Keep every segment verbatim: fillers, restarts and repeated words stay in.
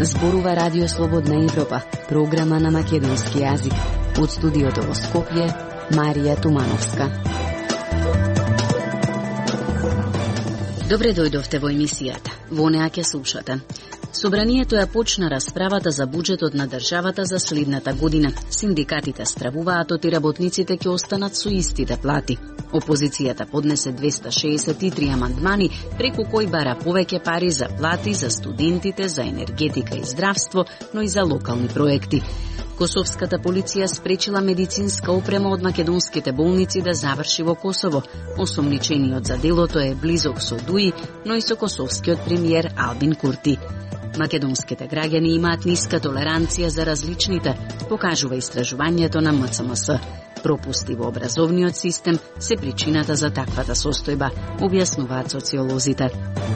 Зборува Радио Слободна Европа, програма на македонски јазик. Од студиото во Скопје, Марија Тумановска. Добре дојдовте во емисијата. Во неа ќе слушате. Собранието ја почна расправата за буџетот на државата за следната година. Синдикатите стравуваат оти работниците ќе останат со истите плати. Опозицијата поднесе двеста шеесет и три амандмани, преку кои бара повеќе пари за плати за студентите, за енергетика и здравство, но и за локални проекти. Косовската полиција спречила медицинска опрема од македонските болници да заврши во Косово. Осомничениот за делото е близок со Дуи, но и со косовскиот премиер Албин Курти. Македонските граѓани имаат ниска толеранција за различните, покажува истражувањето на М Ц М С. Пропусти во образовниот систем се причината за таквата состојба, објаснуваат социолозите.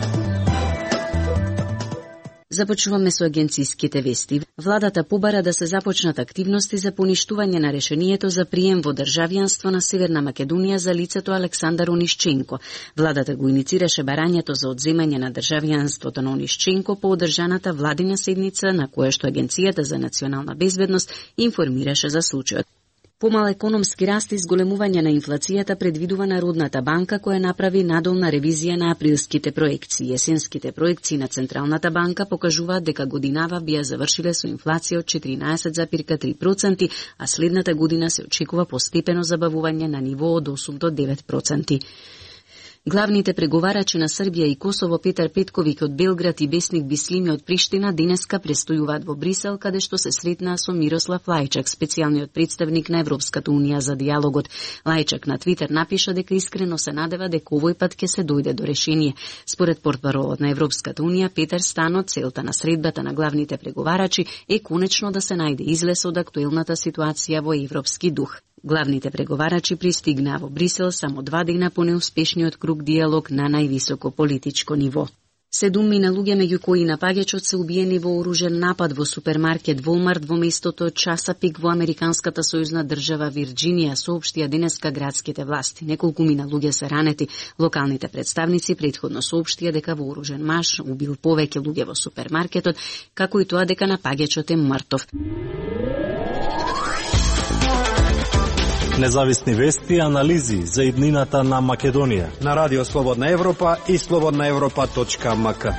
Започнуваме со агенциските вести. Владата побара да се започнат активности за поништување на решението за прием во државјанство на Северна Македонија за лицето Александар Онишченко. Владата го иницираше барањето за одземање на државјанството на Онишченко по одржаната владина седница на која што Агенцијата за национална безбедност информираше за случајот. Помал економски раст и зголемување на инфлацијата предвидува Народната банка, која направи надолна ревизија на априлските проекции. Есенските проекции на Централната банка покажуваат дека годинава би ја завршиле со инфлација од четиринаесет зарез три проценти, а следната година се очекува постепено забавување на ниво од осум до девет проценти. Главните преговарачи на Србија и Косово Петар Петковиќ од Белград и Бесник Бислими од Приштина денеска престојуваат во Брисел, каде што се сретнаа со Мирослав Лајчак, специјалниот представник на Европската унија за диалогот. Лајчак на Твитер напиша дека искрено се надева дека овој пат ќе се дојде до решение. Според портпаролот на Европската унија Петар Стано, целта на средбата на главните преговарачи е конечно да се најде излез од актуелната ситуација во европски дух. Главните преговарачи пристигнаа во Брисел само два дена по неуспешниот круг диалог на највисоко политичко ниво. Седумина луѓе, меѓу кои напаѓачот се убиени во оружен напад во супермаркет Волмарт во местото Часапик во американската сојузна држава Вирџинија, соопштија денеска градските власти. Неколку мина луѓе се ранети. Локалните представници претходно соопштија дека вооружен маж убил повеќе луѓе во супермаркетот, како и тоа дека напаѓачот е мртов. Независни вести и анализи за иднината на Македонија на Радио Слободна Европа и слободна европа точка м к.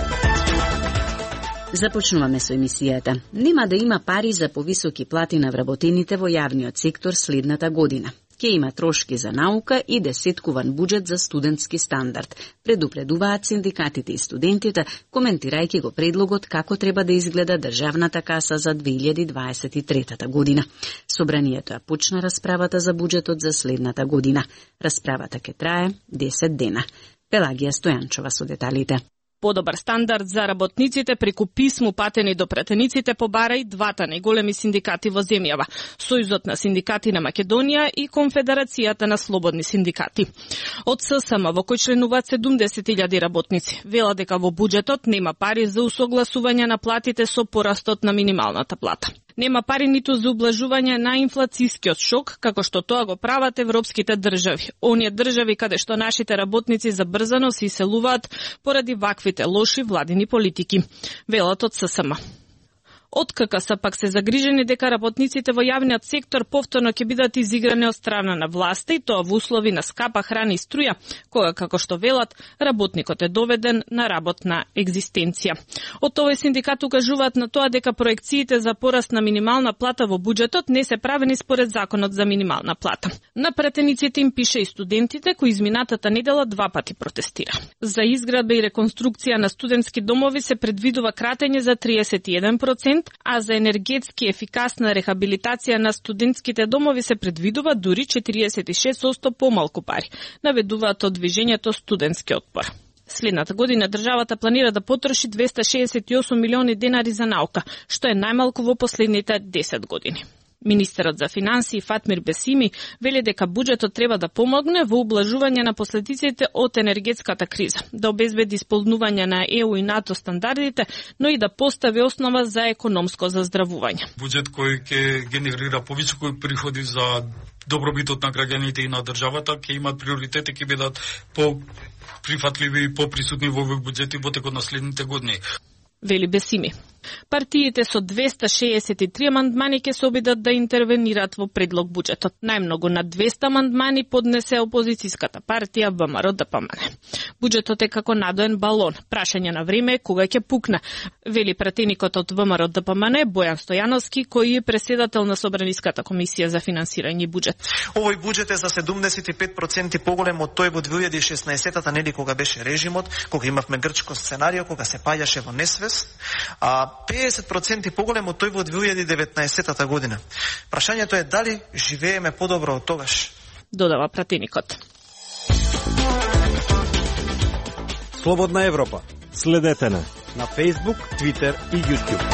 Започнуваме со емисијата. Нема да има пари за повисоки плати на вработените во јавниот сектор следната година. Ке има трошки за наука и десеткуван буџет за студентски стандард, предупредуваат синдикатите и студентите, коментирајќи го предлогот како треба да изгледа државната каса за две илјади дваесет и трета година. Собранието ја почна расправата за буџетот за следната година. Расправата ќе трае десет дена. Пелагија Стојанчова со деталите. Подобар стандард за работниците преку писмо патени до пратениците побара и двата најголеми синдикати во земјава, Сојузот на синдикати на Македонија и Конфедерацијата на слободни синдикати. Од С С М во кој членуваат седумдесет илјади работници, вела дека во буџетот нема пари за усогласување на платите со порастот на минималната плата. Нема пари ниту за ублажување на инфлацискиот шок, како што тоа го прават европските држави. Оние држави каде што нашите работници забрзано се иселуваат поради ваквите лоши владини политики. Велат од С С М. Од К К С пак се загрижени дека работниците во јавниот сектор повторно ќе бидат изиграни од страна на власта и тоа во услови на скапа храна и струја, која, како што велат, работникот е доведен на работна екзистенција. Од овој синдикат укажуваат на тоа дека проекциите за пораст на минимална плата во буџетот не се правени според законот за минимална плата. На пратениците им пише и студентите кои изминатата недела два пати протестира. За изградба и реконструкција на студентски домови се предвидува кратење за триесет и еден проценти, а за енергетски ефикасна рехабилитација на студентските домови се предвидува дури четириесет и шест одсто помалку пари, наведуваат од движењето Студентски отпор. Следната година државата планира да потроши двеста шеесет и осум милиони денари за наука, што е најмалку во последните десет години. Министерот за финансии Фатмир Бесими вели дека буџетот треба да помогне во ублажување на последиците од енергетската криза, да обезбеди исполнување на Е У и НАТО стандардите, но и да постави основа за економско заздравување. Буџет кој ќе генерира повисоки приходи за добробитот на граѓаните и на државата, ќе имат приоритети, ќе бидат по прифатливи и поприсутни во овој буџет и во текот на следните години. Вели Бесими. Партиите со двеста шеесет и три амандмани ќе се обидат да интервенираат во предлог буџетот. Најмногу на двеста амандмани поднесе опозицијската партија ВМРО Д П М Н. Буџетот е како надоен балон. Прашање на време е кога ќе пукне, вели пратеникот од ВМРО Д П М Н Бојан Стојановски, кој е преседател на Собраниската комисија за финансирање и буџет. Овој буџет е за седумдесет и пет проценти поголем од тој во две илјади и шеснаесетта, нели кога беше режимот, кога имавме грчко сценарио, кога се паѓаше во несвест, а педесет проценти поголем од тој во две илјади и деветнаесетта година. Прашањето е дали живееме подобро од тогаш, додава пратеникот. Слободна Европа. Следете на на Facebook, Twitter и YouTube.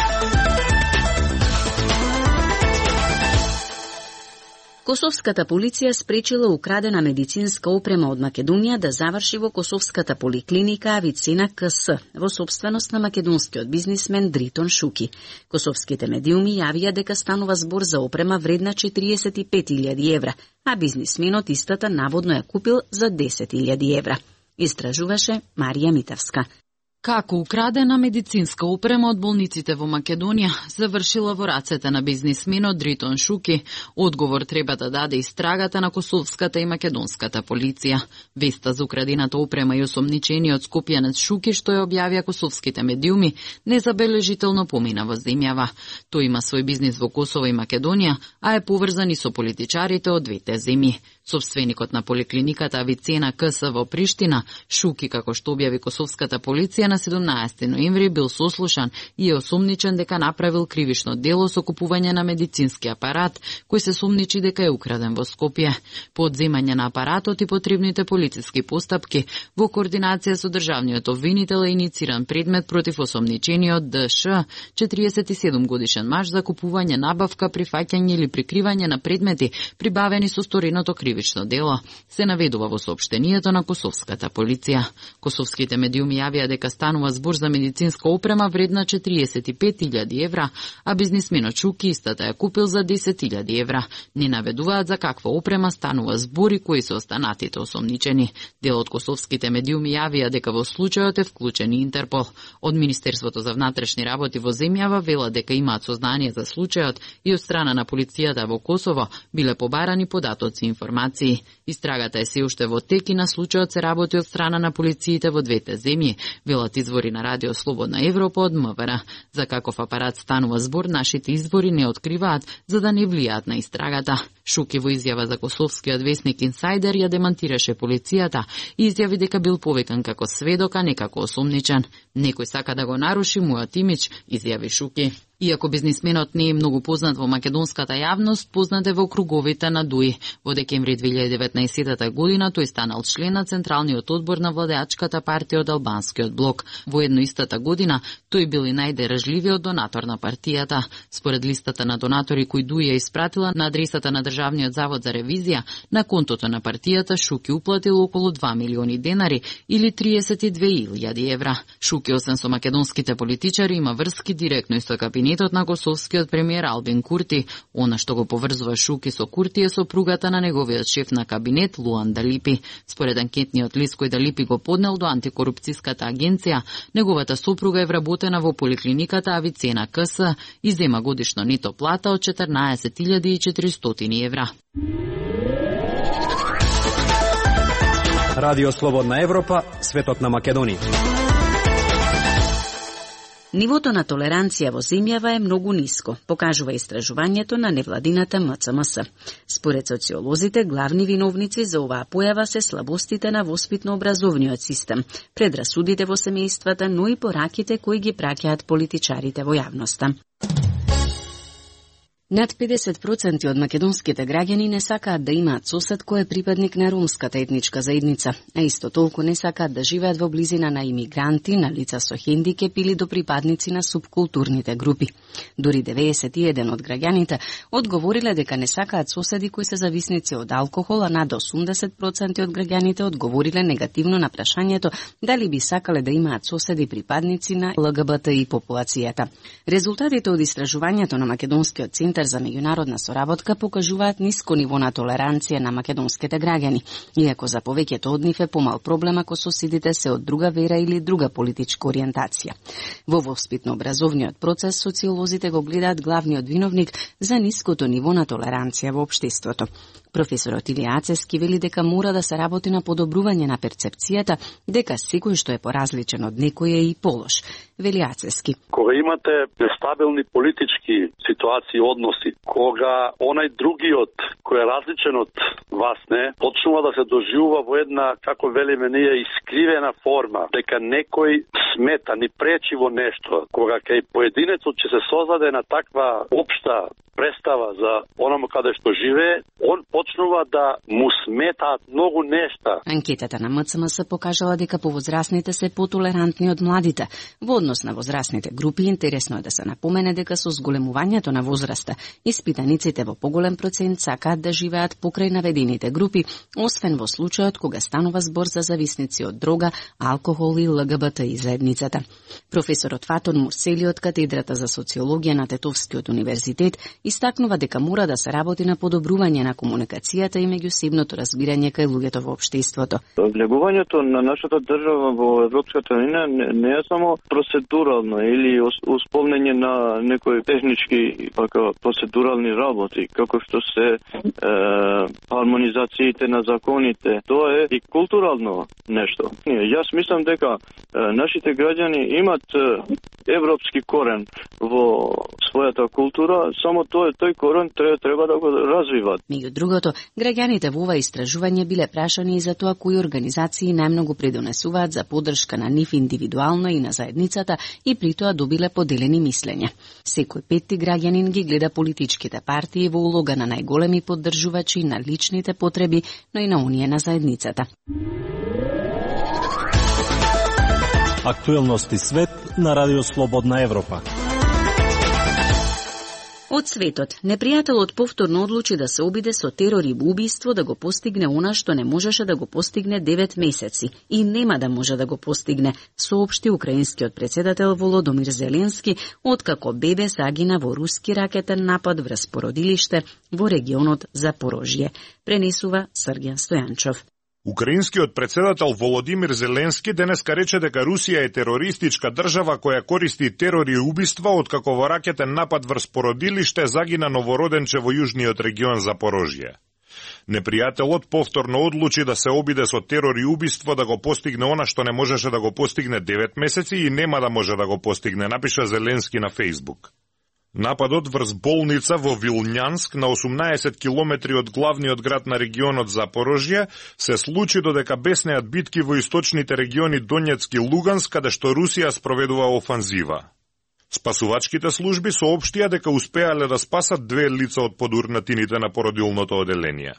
Косовската полиција спречила украдена медицинска опрема од Македонија да заврши во Косовската поликлиника Авицена К С, во собственост на македонскиот бизнисмен Дритон Шуки. Косовските медиуми јавија дека станува збор за опрема вредна четириесет и пет илјади евра, а бизнисменот истата наводно ја купил за десет илјади евра. Истражуваше Марија Митавска. Како украдена медицинска опрема од болниците во Македонија завршила во рацете на бизнисменот Дритон Шуки, одговор треба да даде истрагата на косовската и македонската полиција. Веста за украдената опрема и осомничениот скопјанец Шуки, што ја објавија косовските медиуми, незабележително помина во земјава. Тој има свој бизнис во Косово и Македонија, а е поврзан и со политичарите од двете земји. Собственикот на поликлиниката Авицена К С во Приштина, Шуки, како што објави косовската полиција, на седумнаесети ноември бил сослушан и е осумничен дека направил кривично дело со купување на медицински апарат, кој се сумничи дека е украден во Скопје. По одземање на апаратот и потребните полициски постапки, во координација со државниот обвинител е инициран предмет против осомничениот Д Ш, четириесет и седум годишен маж, за купување, набавка, прифаќање или прикривање на предмети прибавени со стореното кривично дело, се наведува во соопштението на косовската полиција. Косовските медиуми јавија дека станува збор за медицинска опрема вредна четириесет и пет илјади евра, а бизнисменот Шуки истата ја купил за десет илјади евра. Не наведуваат за каква опрема станува збор и кои се останатите осомничени. Дел од косовските медиуми јавија дека во случајот е вклучен и Интерпол. Од Министерството за внатрешни работи во земјава вела дека имаат сознание за случајот и од страна на полицијата во Косово биле побарани податоци и информации. Истрагата е се уште во тек и на случајот се работи од страна на полициите во двете земји, велат извори на Радио Слободна Европа од М В Р. За каков апарат станува збор, нашите извори не откриваат, за да не влијаат на истрагата. Шуки во изјава за косовскиот весник Инсайдер ја демантираше полицијата и изјави дека бил повикан како сведок, а не како осумничен. Некој сака да го наруши мојот имидж, изјави Шуки. Иако бизнисменот не е многу познат во македонската јавност, познат е во круговите на ДУИ. Во декември две илјади и деветнаесетта година тој станал член на Централниот одбор на владеачката партија од Албанскиот блок. Во едно истата година тој бил и најдержливиот донатор на партијата. Според листата на донатори кои ДУИ ја испратила на адресата на Државниот завод за ревизија, на контото на партијата Шуки уплатил околу два милиони денари или триесет и две илјади евра. Шуки, освен со македонските политичари, има врски директно и со кабинетот на косовскиот премиер Албин Курти. Она што го поврзува Шуки со Курти е сопругата на неговиот шеф на кабинет Луан Далипи. Според анкетниот лист кој Далипи го поднел до антикорупцијската агенција, неговата сопруга е вработена во поликлиниката Авицена К С и зема годишно нето плата од четрнаесет илјади и четиристотини евра. Радио Слободна Европа, светот на Македонија. Нивото на толеранција во земјава е многу ниско, покажува истражувањето на невладината М Ц М С. Според социолозите, главни виновници за оваа појава се слабостите на воспитно-образовниот систем, предрасудите во семејствата, но и пораките кои ги праќаат политичарите во јавноста. Над педесет проценти од македонските граѓани не сакаат да имаат сосед кој е припадник на ромската етничка заедница, а исто толку не сакаат да живеат во близина на имигранти, на лица со хендикеп или до припадници на субкултурните групи. Дури деветдесет и еден од граѓаните одговориле дека не сакаат соседи кои се зависници од алкохол, а над осумдесет проценти од граѓаните одговориле негативно на прашањето дали би сакале да имаат соседи припадници на Л Г Б Т И популацијата. Резултатите од истражувањето на Македонскиот центар Центар за меѓународна соработка покажуваат ниско ниво на толеранција на македонските граѓани, иако за повеќето од нив е помал проблем ако соседите се од друга вера или друга политичка ориентација. Во воспитно-образовниот процес социолозите го гледаат главниот виновник за ниското ниво на толеранција во општеството. Професорот Илија Ацевски вели дека мора да се работи на подобрување на перцепцијата дека секој што е поразличен од некој е и полош. Вели Ацевски. Кога имате нестабилни политички ситуации, односи, кога онај другиот кој е различен од вас не, почнува да се доживува во една, како велиме ние, искривена форма, дека некој смета, ни пречи во нешто, кога кај поединецот ќе се создаде на таква општа представа за оному каде што живее, он почнува да му сметаат многу нешта. Анкетата на МЦМС покажала дека повозрасните се потолерантни од младите. Во однос на возрастните групи, интересно е да се напомене дека со зголемувањето на возраста, испитаниците во поголем процент сакаат да живеат покрај наведените групи, освен во случајот кога станува збор за зависници од дрога, алкохол и ЛГБТ и заедницата. Професорот Фатон Мурсели од катедрата за социологија на Тетовскиот универзитет истакнува дека мора да се работи на подобрување на комуникацијата и меѓусебното разбирање кај луѓето во општеството. Влегувањето на нашата држава во Европската унија не, не е само процедурално или исполнење на некои технички пака процедурални работи, како што се е, хармонизациите на законите. Тоа е и културално нешто. Јас мислам дека е, нашите граѓани имат е, европски корен во својата култура, само тој тој корен треба, треба да го развиват. Меѓу другото, граѓаните во ова истражување биле прашани и за тоа кои организации најмногу придонесуваат за поддршка на нив индивидуално и на заедницата и при тоа добиле поделени мислења. Секој петти граѓанин ги гледа политичките партии во улога на најголеми поддржувачи на личните потреби, но и на оние на заедницата. Актуелности свет на Радио Слободна Европа. Од светот, непријателот повторно одлучи да се обиде со терор и убиство да го постигне она што не можеше да го постигне девет месеци и нема да може да го постигне, соопшти украинскиот претседател Володомир Зеленски, откако бебе загина во руски ракетен напад врз породилиште во регионот Запорожје, пренесува Сргјан Стојанчов. Украинскиот претседател Володимир Зеленски денеска рече дека Русија е терористичка држава која користи терор и убиства откако во ракетен напад врз породилиште загина новороденче во јужниот регион Запорожје. Непријателот повторно одлучи да се обиде со терор и убиство да го постигне она што не можеше да го постигне девет месеци и нема да може да го постигне, напиша Зеленски на Фејсбук. Нападот врз болница во Вилњанск на осумнаесет километри од главниот град на регионот Запорожје се случи додека беснеат битки во источните региони Донецк и Луганск, каде што Русија спроведува офанзива. Спасувачките служби соопштија дека успеале да спасат две лица од подурнатините на породилното оделение.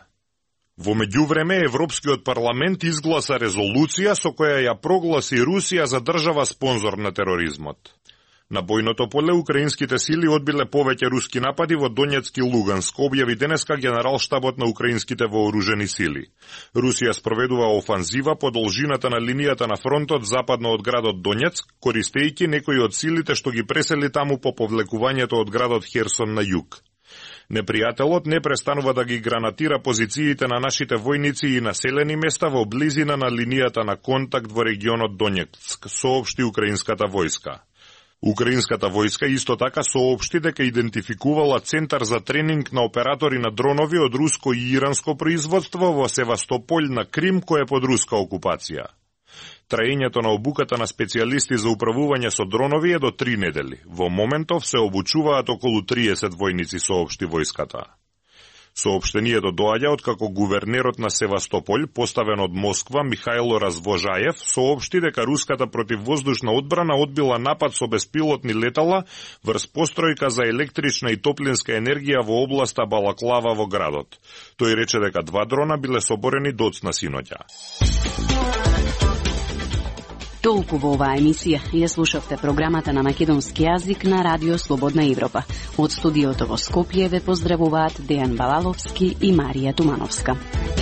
Во меѓувреме, Европскиот парламент изгласа резолуција со која ја прогласи Русија за држава спонзор на тероризмот. На бојното поле, украинските сили одбиле повеќе руски напади во Донецк и Луганск, објави денеска генералштабот на украинските вооружени сили. Русија спроведува офанзива по должината на линијата на фронтот западно од градот Донецк, користејќи некои од силите што ги пресели таму по повлекувањето од градот Херсон на југ. Непријателот не престанува да ги гранатира позициите на нашите војници и населени места во близина на линијата на контакт во регионот Донецк, соопшти украинската војска. Украинската војска исто така соопшти дека идентификувала центар за тренинг на оператори на дронови од руско и иранско производство во Севастополј на Крим, кој е под руска окупација. Траењето на обуката на специјалисти за управување со дронови е до три недели. Во моментов се обучуваат околу триесет војници, соопшти војската. Соопштението доаѓа откако гувернерот на Севастополј, поставен од Москва, Михајло Развожаев, соопшти дека руската противвоздушна одбрана одбила напад со беспилотни летала врз постројка за електрична и топлинска енергија во областа Балаклава во градот. Тој рече дека два дрона биле соборени доцна синоќа. Толку во оваа емисија. Ја слушавте програмата на македонски јазик на Радио Слободна Европа. Од студиото во Скопје ве поздравуваат Дејан Балаловски и Марија Тумановска.